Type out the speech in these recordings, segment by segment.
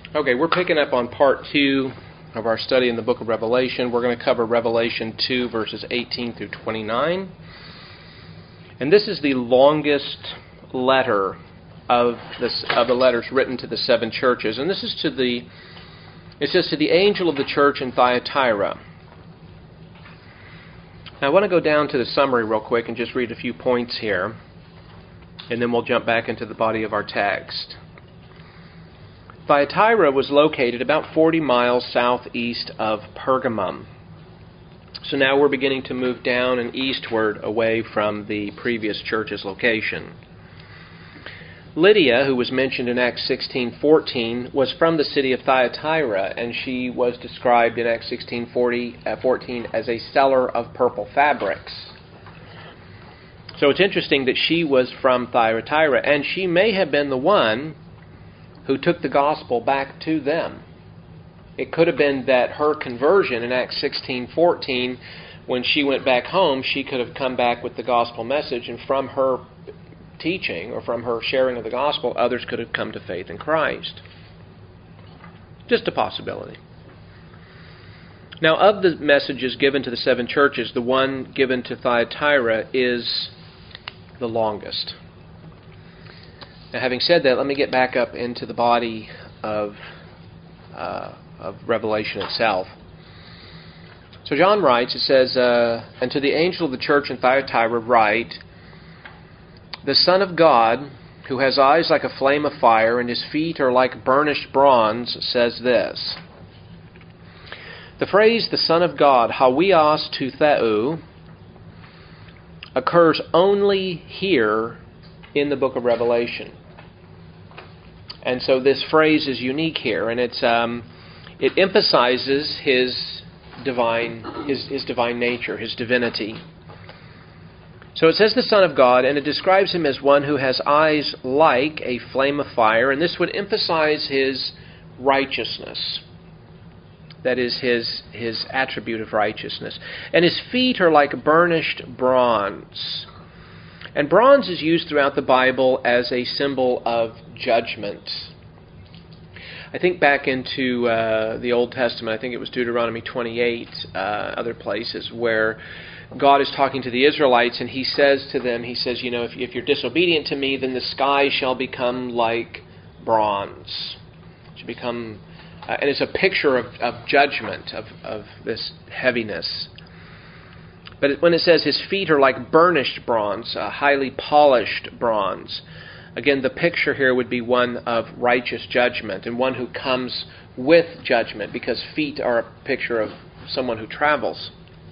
Okay, we're picking up on part 2 of our study in the book of Revelation. We're going to cover Revelation 2, verses 18 through 29. And this is the longest letter of the letters written to the 7 churches. And this is it says to the angel of the church in Thyatira. Now I want to go down to the summary real quick and just read a few points here. And then we'll jump back into the body of our text. Thyatira was located about 40 miles southeast of Pergamum. So now we're beginning to move down and eastward away from the previous church's location. Lydia, who was mentioned in Acts 16:14, was from the city of Thyatira, and she was described in Acts 16:14 as a seller of purple fabrics. So it's interesting that she was from Thyatira, and she may have been the one who took the gospel back to them. It could have been that her conversion in Acts 16:14, when she went back home, she could have come back with the gospel message, and from her teaching or from her sharing of the gospel, others could have come to faith in Christ. Just a possibility. Now, of the messages given to the 7 churches, the one given to Thyatira is the longest. Now, having said that, let me get back up into the body of Revelation itself. So John writes, it says, "And to the angel of the church in Thyatira write, the Son of God, who has eyes like a flame of fire, and his feet are like burnished bronze, says this." The phrase, the Son of God, hagios to theou, occurs only here in the book of Revelation. And so this phrase is unique here, and it emphasizes his divine nature, his divinity. So it says the Son of God, and it describes him as one who has eyes like a flame of fire, and this would emphasize his righteousness. That is his attribute of righteousness. And his feet are like burnished bronze. And bronze is used throughout the Bible as a symbol of judgment. I think back into the Old Testament, I think it was Deuteronomy 28, other places, where God is talking to the Israelites, and he says to them, if you're disobedient to me, then the sky shall become like bronze. It should become, and it's a picture of judgment, of this heaviness. But when it says his feet are like burnished bronze, highly polished bronze, again, the picture here would be one of righteous judgment, and one who comes with judgment, because feet are a picture of someone who travels.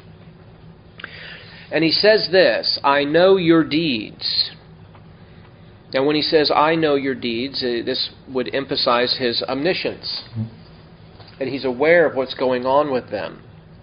And he says this, "I know your deeds." Now when he says, "I know your deeds," this would emphasize his omniscience, that he's aware of what's going on with them.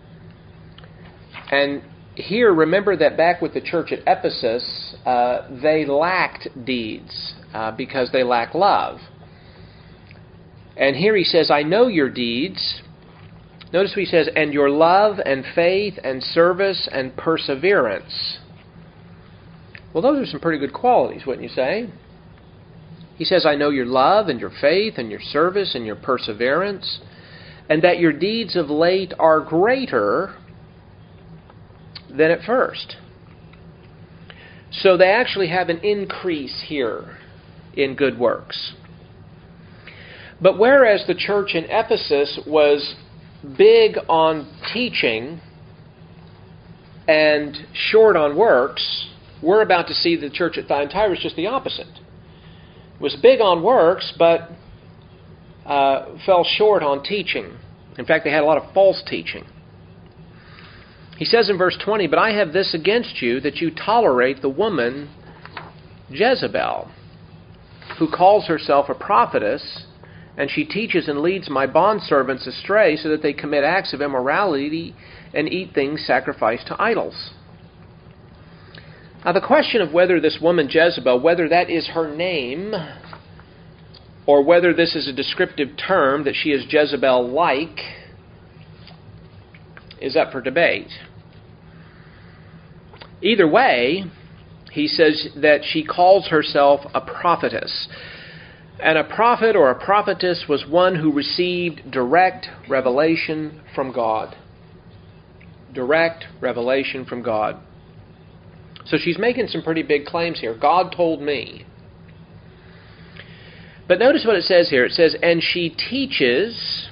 And here, remember that back with the church at Ephesus, they lacked deeds because they lack love. And here he says, "I know your deeds." Notice what he says, "and your love and faith and service and perseverance." Well, those are some pretty good qualities, wouldn't you say? He says, "I know your love and your faith and your service and your perseverance, and that your deeds of late are greater than at first." So they actually have an increase here in good works. But whereas the church in Ephesus was big on teaching and short on works, we're about to see the church at Thyatira is just the opposite. It was big on works, but fell short on teaching. In fact, they had a lot of false teaching. He says in verse 20, "But I have this against you, that you tolerate the woman Jezebel, who calls herself a prophetess, and she teaches and leads my bondservants astray, so that they commit acts of immorality and eat things sacrificed to idols." Now the question of whether this woman Jezebel, whether that is her name, or whether this is a descriptive term, that she is Jezebel-like, is up for debate. Either way, he says that she calls herself a prophetess. And a prophet or a prophetess was one who received direct revelation from God. Direct revelation from God. So she's making some pretty big claims here. God told me. But notice what it says here. It says, and she teaches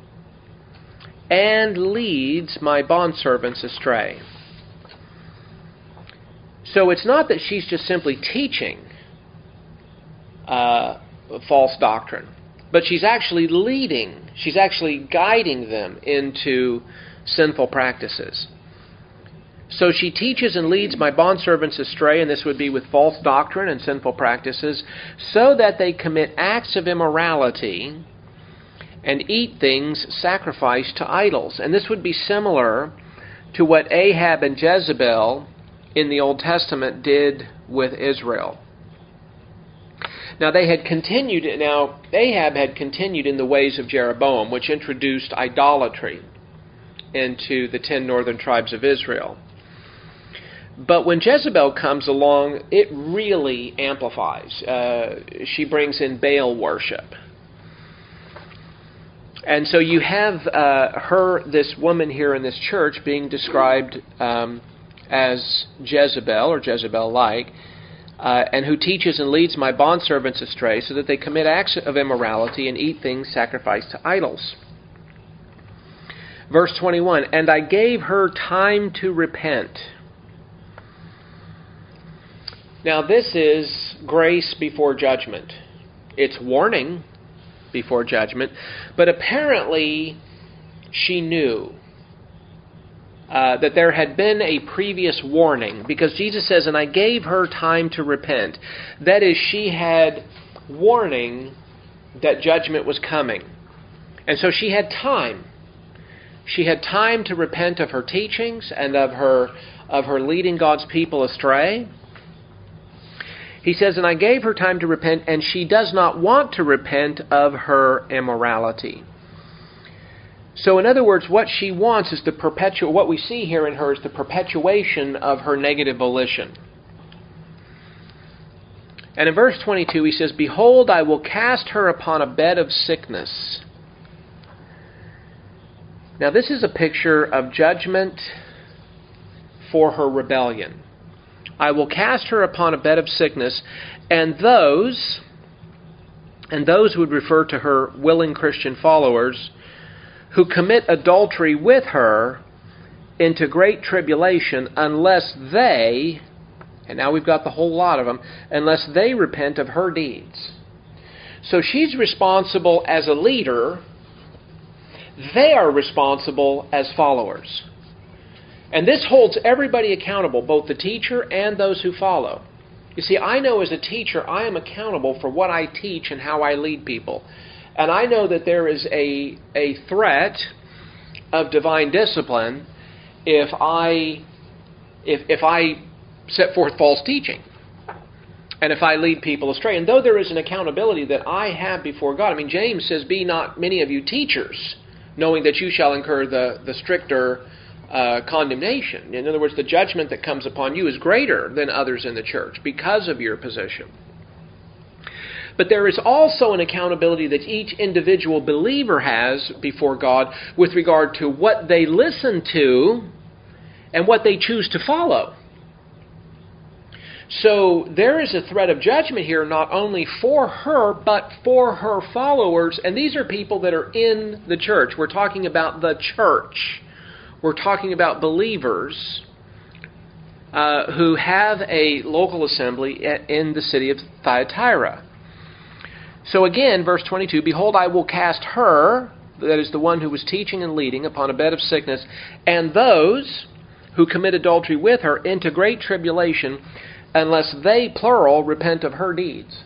and leads my bondservants astray. So it's not that she's just simply teaching false doctrine, but she's actually leading, she's actually guiding them into sinful practices. So she teaches and leads my bondservants astray, and this would be with false doctrine and sinful practices, so that they commit acts of immorality and eat things sacrificed to idols. And this would be similar to what Ahab and Jezebel in the Old Testament did with Israel. Now Ahab had continued in the ways of Jeroboam, which introduced idolatry into the 10 northern tribes of Israel. But when Jezebel comes along, it really amplifies. She brings in Baal worship. And so you have this woman here in this church being described as Jezebel, or Jezebel-like, and who teaches and leads my bondservants astray, so that they commit acts of immorality and eat things sacrificed to idols. Verse 21, and I gave her time to repent. Now this is grace before judgment. It's warning before judgment, but apparently she knew that there had been a previous warning, because Jesus says, and I gave her time to repent. That is, she had warning that judgment was coming. And so she had time. She had time to repent of her teachings and of her leading God's people astray. He says, and I gave her time to repent, and she does not want to repent of her immorality. So in other words, what she wants is what we see here in her is the perpetuation of her negative volition. And in verse 22 he says, behold, I will cast her upon a bed of sickness. Now this is a picture of judgment for her rebellion. I will cast her upon a bed of sickness, and those would refer to her willing Christian followers, who commit adultery with her into great tribulation, unless they, and now we've got the whole lot of them, unless they repent of her deeds. So she's responsible as a leader. They are responsible as followers. And this holds everybody accountable, both the teacher and those who follow. You see, I know as a teacher I am accountable for what I teach and how I lead people. And I know that there is a threat of divine discipline if I set forth false teaching and if I lead people astray. And though there is an accountability that I have before God, I mean, James says, be not many of you teachers, knowing that you shall incur the stricter condemnation. In other words, the judgment that comes upon you is greater than others in the church because of your position. But there is also an accountability that each individual believer has before God with regard to what they listen to and what they choose to follow. So there is a threat of judgment here, not only for her, but for her followers. And these are people that are in the church. We're talking about the church. We're talking about believers who have a local assembly in the city of Thyatira. So again, verse 22, behold, I will cast her, that is the one who was teaching and leading, upon a bed of sickness, and those who commit adultery with her into great tribulation, unless they, plural, repent of her deeds.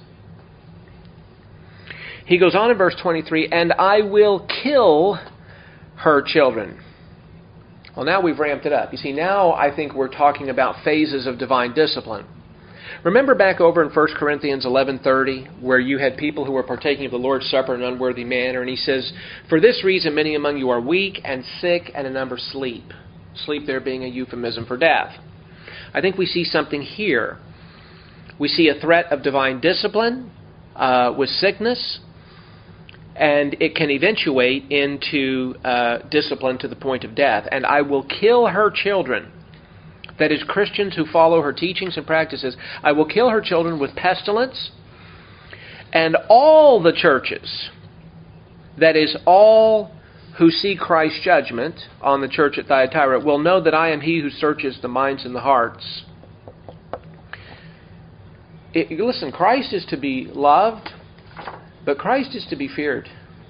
He goes on in verse 23, and I will kill her children. Well, now we've ramped it up. You see, now I think we're talking about phases of divine discipline. Remember back over in 1 Corinthians 11:30, where you had people who were partaking of the Lord's Supper in an unworthy manner, and he says, for this reason many among you are weak and sick, and a number sleep. Sleep there being a euphemism for death. I think we see something here. We see a threat of divine discipline with sickness, and it can eventuate into discipline to the point of death. And I will kill her children. That is, Christians who follow her teachings and practices. I will kill her children with pestilence, and all the churches, that is, all who see Christ's judgment on the church at Thyatira, will know that I am He who searches the minds and the hearts. Listen, Christ is to be loved, but Christ is to be feared,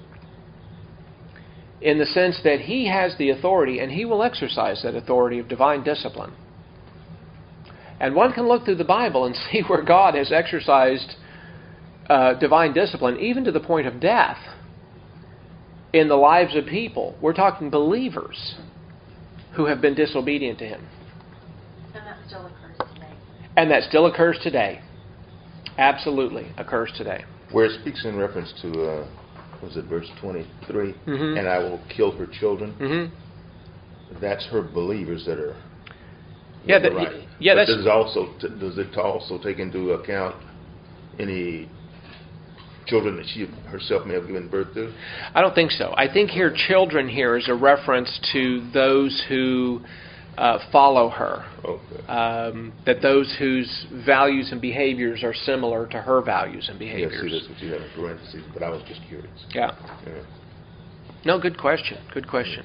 in the sense that He has the authority, and He will exercise that authority of divine discipline. And one can look through the Bible and see where God has exercised divine discipline, even to the point of death, in the lives of people. We're talking believers who have been disobedient to Him. And that still occurs today. And that still occurs today. Absolutely occurs today. Where it speaks in reference to, was it verse 23? Mm-hmm. And I will kill her children. Mm-hmm. That's her believers that are... Yeah, right. Yeah. But does it also take into account any children that she herself may have given birth to? I don't think so. I think here children here is a reference to those who follow her. Okay. That those whose values and behaviors are similar to her values and behaviors. Yeah, see, that's what you have in parentheses, but I was just curious. Yeah. Yeah. No, good question. Good question.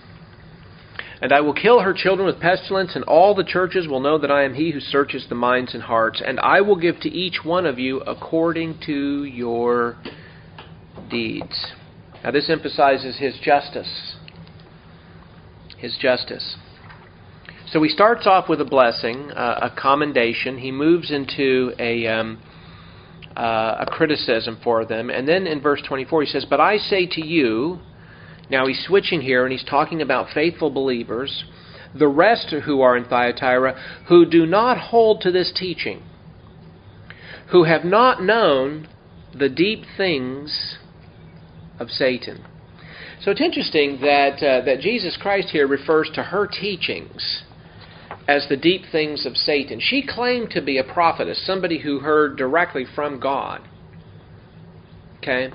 And I will kill her children with pestilence, and all the churches will know that I am He who searches the minds and hearts. And I will give to each one of you according to your deeds. Now this emphasizes His justice. His justice. So he starts off with a blessing, a commendation. He moves into a criticism for them. And then in verse 24 he says, "But I say to you..." Now he's switching here and he's talking about faithful believers, the rest who are in Thyatira, who do not hold to this teaching, who have not known the deep things of Satan. So it's interesting that Jesus Christ here refers to her teachings as the deep things of Satan. She claimed to be a prophetess, somebody who heard directly from God. Okay?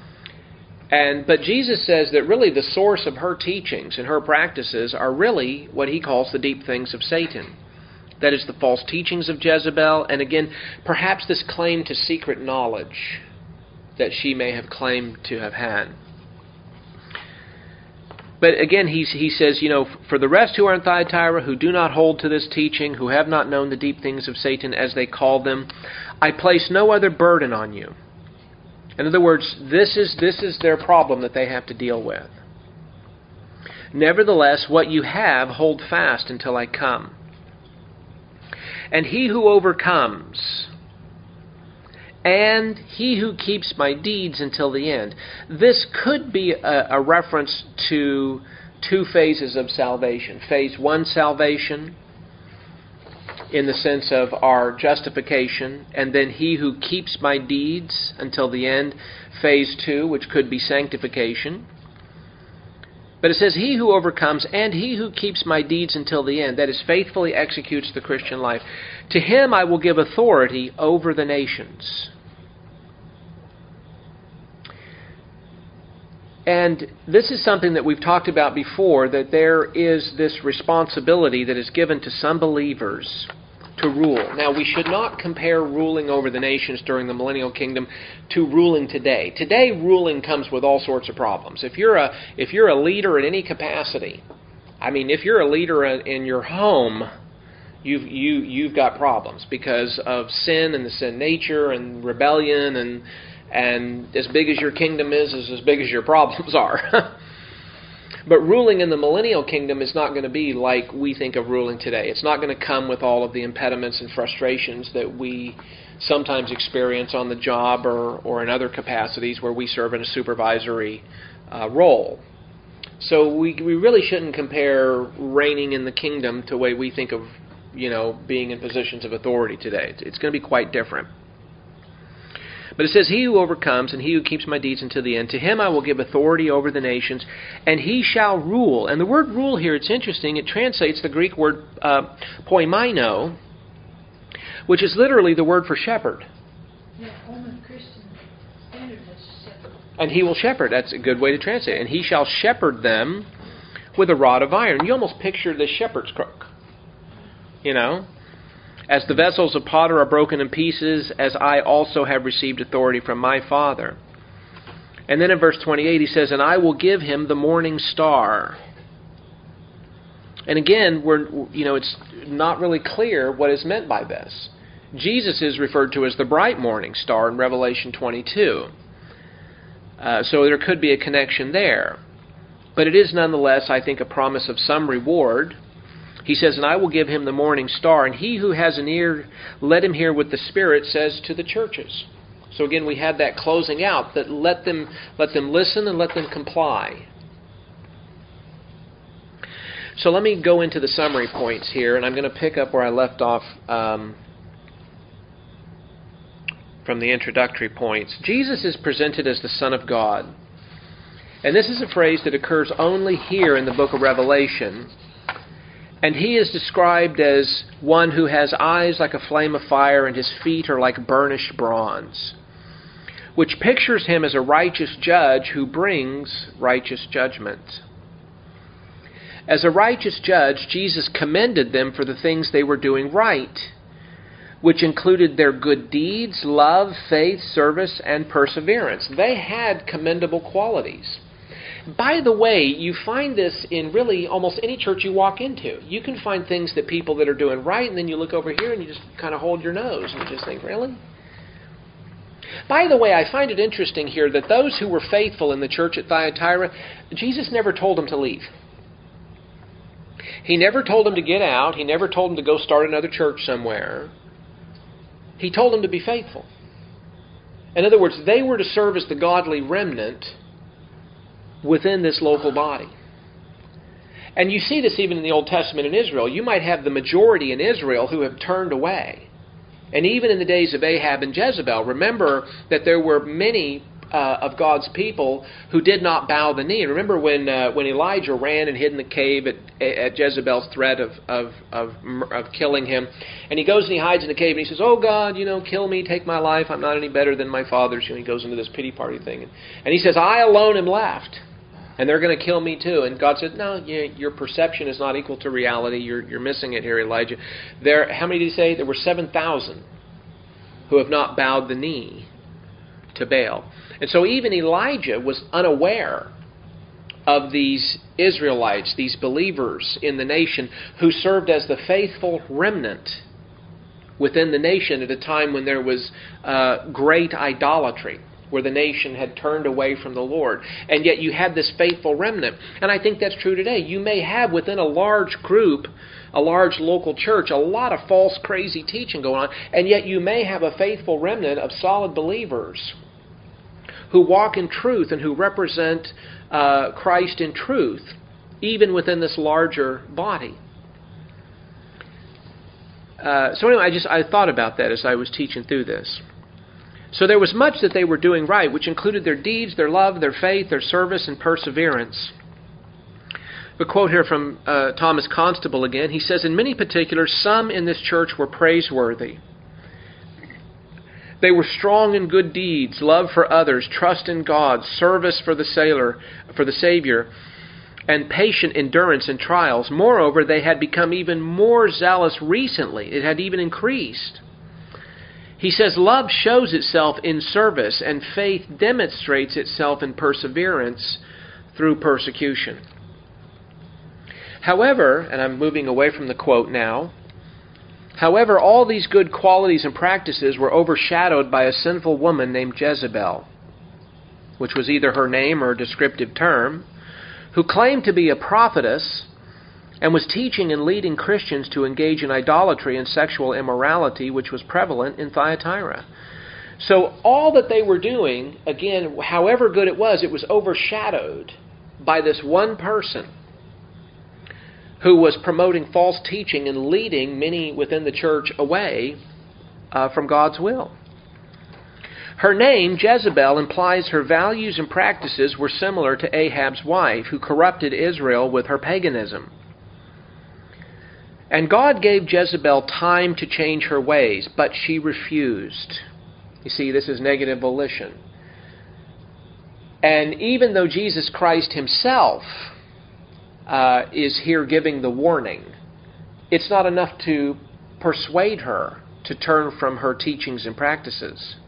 But Jesus says that really the source of her teachings and her practices are really what He calls the deep things of Satan. That is, the false teachings of Jezebel, and again, perhaps this claim to secret knowledge that she may have claimed to have had. But again, he says, for the rest who are in Thyatira, who do not hold to this teaching, who have not known the deep things of Satan, as they call them, I place no other burden on you. In other words, this is their problem that they have to deal with. Nevertheless, what you have, hold fast until I come. And he who overcomes, and he who keeps my deeds until the end. This could be a reference to two phases of salvation. Phase 1, salvation, in the sense of our justification, and then he who keeps my deeds until the end, phase 2, which could be sanctification. But it says, he who overcomes and he who keeps my deeds until the end, that is, faithfully executes the Christian life, to him I will give authority over the nations. And this is something that we've talked about before, that there is this responsibility that is given to some believers to rule. Now, we should not compare ruling over the nations during the millennial kingdom to ruling today. Today, ruling comes with all sorts of problems. If you're a leader in any capacity, if you're a leader in your home, you've got problems because of sin and the sin nature and rebellion, and as big as your kingdom is as big as your problems are. But ruling in the millennial kingdom is not going to be like we think of ruling today. It's not going to come with all of the impediments and frustrations that we sometimes experience on the job or in other capacities where we serve in a supervisory role. So we really shouldn't compare reigning in the kingdom to the way we think of being in positions of authority today. It's going to be quite different. But it says, he who overcomes and he who keeps my deeds until the end, to him I will give authority over the nations, and he shall rule. And the word rule here, it's interesting, it translates the Greek word poimaino, which is literally the word for shepherd. Yeah, only Christians And he will shepherd. That's a good way to translate it. And he shall shepherd them with a rod of iron. You almost picture the shepherd's crook. You know? As the vessels of potter are broken in pieces, as I also have received authority from my Father. And then in verse 28 he says, and I will give him the morning star. And again, it's not really clear what is meant by this. Jesus is referred to as the bright morning star in Revelation 22. So there could be a connection there. But it is nonetheless, I think, a promise of some reward. He says, and I will give him the morning star, and he who has an ear, let him hear what the Spirit says to the churches. So again, we had that closing out, that let them listen and let them comply. So let me go into the summary points here, and I'm going to pick up where I left off from the introductory points. Jesus is presented as the Son of God. And this is a phrase that occurs only here in the book of Revelation. And he is described as one who has eyes like a flame of fire and his feet are like burnished bronze, which pictures him as a righteous judge who brings righteous judgment. As a righteous judge, Jesus commended them for the things they were doing right, which included their good deeds, love, faith, service, and perseverance. They had commendable qualities. By the way, you find this in really almost any church you walk into. You can find things that people that are doing right, and then you look over here and you just kind of hold your nose and just think, really? By the way, I find it interesting here that those who were faithful in the church at Thyatira, Jesus never told them to leave. He never told them to get out. He never told them to go start another church somewhere. He told them to be faithful. In other words, they were to serve as the godly remnant within this local body. And you see this even in the Old Testament in Israel. You might have the majority in Israel who have turned away. And even in the days of Ahab and Jezebel, remember that there were many of God's people who did not bow the knee. Remember when Elijah ran and hid in the cave at Jezebel's threat of killing him, and he goes and he hides in the cave and he says, "Oh God, kill me, take my life. I'm not any better than my fathers." He goes into this pity party thing, and he says, "I alone am left, and they're going to kill me too." And God said, "No, your perception is not equal to reality. You're missing it here, Elijah." How many did he say? There were 7,000 who have not bowed the knee to Baal. And so even Elijah was unaware of these Israelites, these believers in the nation who served as the faithful remnant within the nation at a time when there was great idolatry, where the nation had turned away from the Lord. And yet you had this faithful remnant. And I think that's true today. You may have within a large group, a large local church, a lot of false, crazy teaching going on, and yet you may have a faithful remnant of solid believers who walk in truth and who represent Christ in truth, even within this larger body. So anyway, I thought about that as I was teaching through this. So there was much that they were doing right, which included their deeds, their love, their faith, their service, and perseverance. A quote here from Thomas Constable again. He says, "In many particulars, some in this church were praiseworthy. They were strong in good deeds, love for others, trust in God, service for the Savior, and patient endurance in trials. Moreover, they had become even more zealous recently. It had even increased." He says, "Love shows itself in service, and faith demonstrates itself in perseverance through persecution." However, and I'm moving away from the quote now, however, all these good qualities and practices were overshadowed by a sinful woman named Jezebel, which was either her name or a descriptive term, who claimed to be a prophetess and was teaching and leading Christians to engage in idolatry and sexual immorality, which was prevalent in Thyatira. So all that they were doing, again, however good it was overshadowed by this one person who was promoting false teaching and leading many within the church away from God's will. Her name, Jezebel, implies her values and practices were similar to Ahab's wife, who corrupted Israel with her paganism. And God gave Jezebel time to change her ways, but she refused. You see, this is negative volition. And even though Jesus Christ himself is here giving the warning, it's not enough to persuade her to turn from her teachings and practices.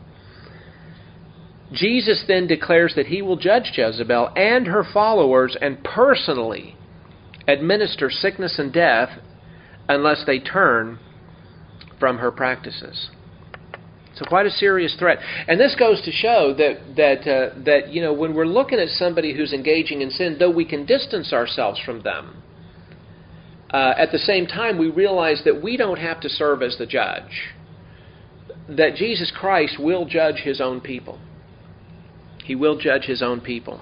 Jesus then declares that he will judge Jezebel and her followers and personally administer sickness and death unless they turn from her practices. So quite a serious threat. And this goes to show that when we're looking at somebody who's engaging in sin, though we can distance ourselves from them, at the same time we realize that we don't have to serve as the judge. That Jesus Christ will judge his own people. He will judge his own people.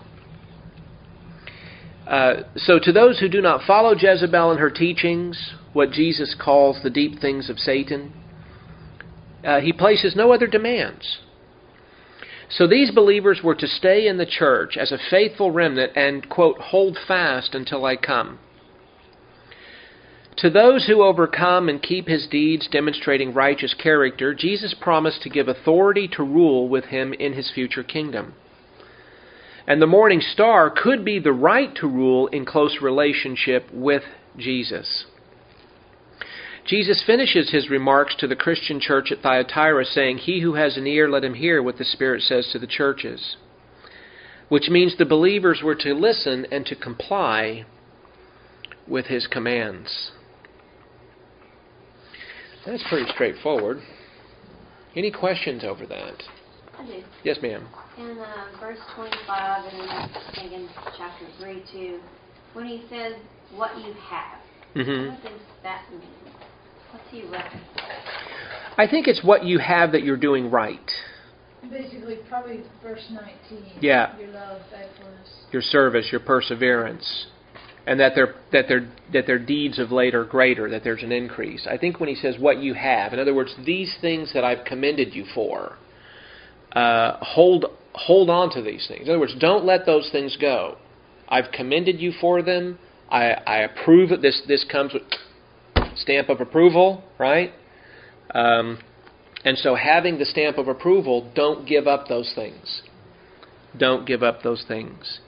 So to those who do not follow Jezebel and her teachings, what Jesus calls the deep things of Satan, he places no other demands. So these believers were to stay in the church as a faithful remnant and, quote, hold fast until I come. To those who overcome and keep his deeds demonstrating righteous character, Jesus promised to give authority to rule with him in his future kingdom. And the morning star could be the right to rule in close relationship with Jesus. Jesus finishes his remarks to the Christian church at Thyatira saying, "He who has an ear, let him hear what the Spirit says to the churches." Which means the believers were to listen and to comply with his commands. That's pretty straightforward. Any questions over that? I do. Yes, ma'am. In verse 25, and then I think in chapter 3 too, when he says, what you have, what does that mean? What's he referencing? I think it's what you have that you're doing right. Basically, probably verse 19. Yeah. Your love, faithfulness. Your service, your perseverance. And that their deeds of late are greater, that there's an increase. I think when he says what you have, in other words, these things that I've commended you for, hold on to these things. In other words, don't let those things go. I've commended you for them. I approve it. This comes with stamp of approval, right? And so having the stamp of approval, don't give up those things. Don't give up those things.